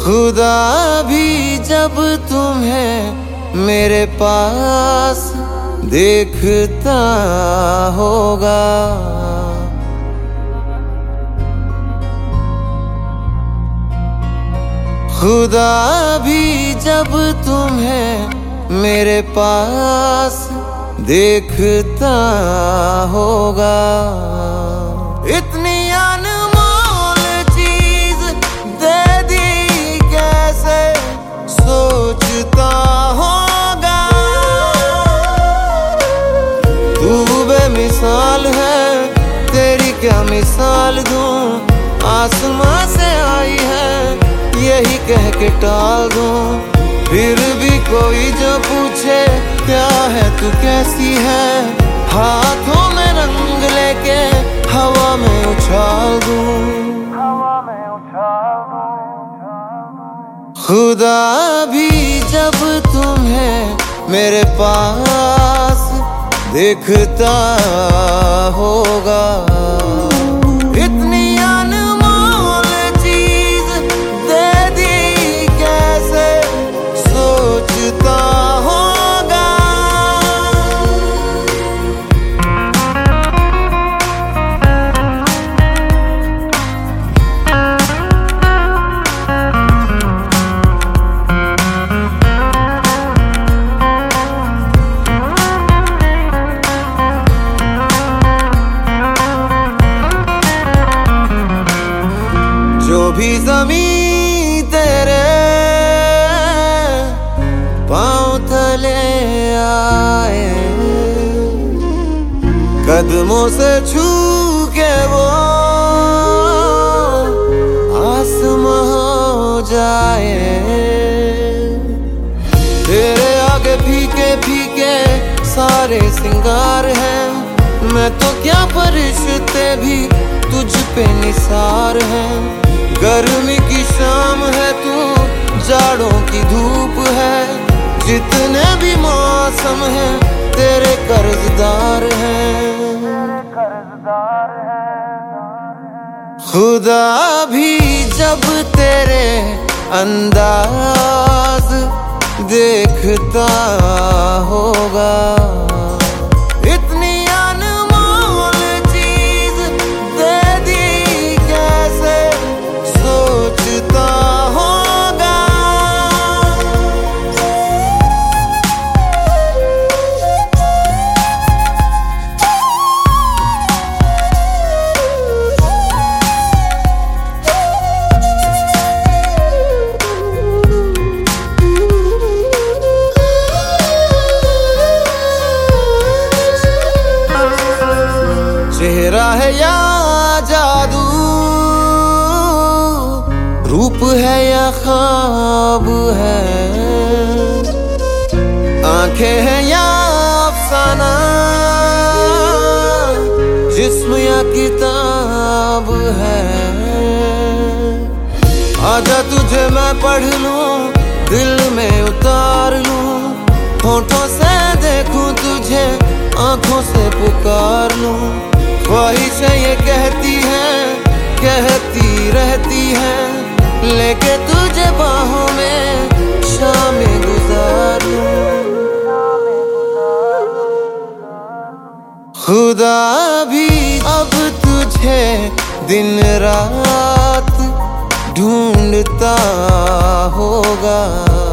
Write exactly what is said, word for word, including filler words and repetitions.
खुदा भी जब तुम्हें मेरे पास देखता होगा, खुदा भी जब तुम्हें मेरे पास देखता होगा। इतनी अनमोल चीज दे दी कैसे सोचता होगा। तू बेमिसाल है, तेरी क्या मिसाल दूं। आसमां से आई है यही कह के टाल दूं, फिर भी कोई जो पूछे क्या है तू कैसी है, हाथों में रंग लेके हवा में उछाल दूं। खुदा भी जब तुम्हें मेरे पास देखता होगा। इतनी अनमोल चीज दे दी कैसे सोचता होगा। जो भी ज़मीं तेरे पाँव तले आए, कदमों से छू के वो आसमां हो जाए। तेरे आगे फीके फीके सारे सिंगार हैं, मैं तो क्या फरिश्ते भी तुझ पे निसार हैं। गर्मी की शाम है तू, जाड़ों की धूप है, जितने भी मौसम हैं तेरे कर्जदार हैं। खुदा भी जब तेरे अंदाज देखता होगा। इतनी अनमोल चीज दे दी कैसे सोचता होगा। चेहरा है या जादू, रूप है या ख्वाब है, आंखें हैं या अफसाना, जिस्म या किताब है। आजा तुझे मैं पढ़ लूं, दिल में उतार लूं, होठों से देखूं तुझे, आंखों से पुकार लूं। ख्वाहिशें ये कहती हैं, कहती रहती हैं, लेके तुझे बाहों में शामें गुजार लूं। खुदा भी अब तुझे दिन रात ढूंढता होगा।